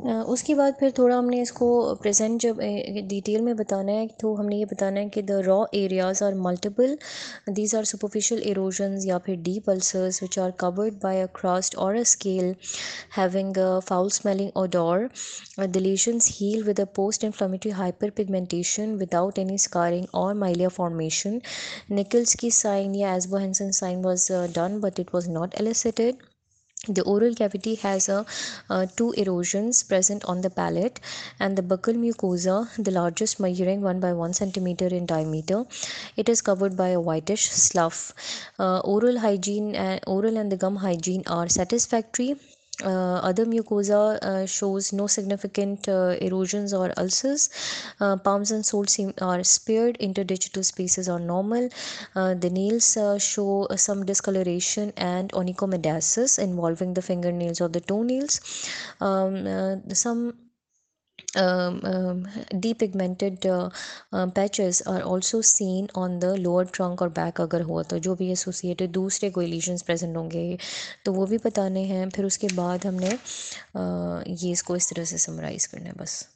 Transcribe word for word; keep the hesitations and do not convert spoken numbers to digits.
उसके बाद फिर थोड़ा हमने इसको प्रेजेंट जब डिटेल में बताना है तो हमने ये बताना है कि the raw areas are multiple, these are superficial erosions या फिर deep ulcers which are covered by a crust और a scale having a foul smelling odor. Uh, the lesions heal with a post-inflammatory hyperpigmentation without any scarring or milia formation. Nichols' sign या Asbo Hansen sign was uh, done, but it was not elicited. The oral cavity has a, uh, two erosions present on the palate, and the buccal mucosa, the largest, measuring one by one centimeter in diameter. It is covered by a whitish slough. Uh, oral hygiene, and oral and the gum hygiene are satisfactory. Uh, other mucosa uh, shows no significant uh, erosions or ulcers. Uh, palms and soles seem, are spared. Interdigital spaces are normal. Uh, the nails uh, show uh, some discoloration and onychomediasis involving the fingernails or the toenails. Um, uh, some um, um, depigmented uh, uh, patches are also seen on the lower trunk और back अगर हुआ तो जो भी associated दूसरे कोई lesions present होंगे तो वो भी बताने हैं। फिर उसके बाद हमने uh, ये इसको इस तरह से समराइज़ करना है बस।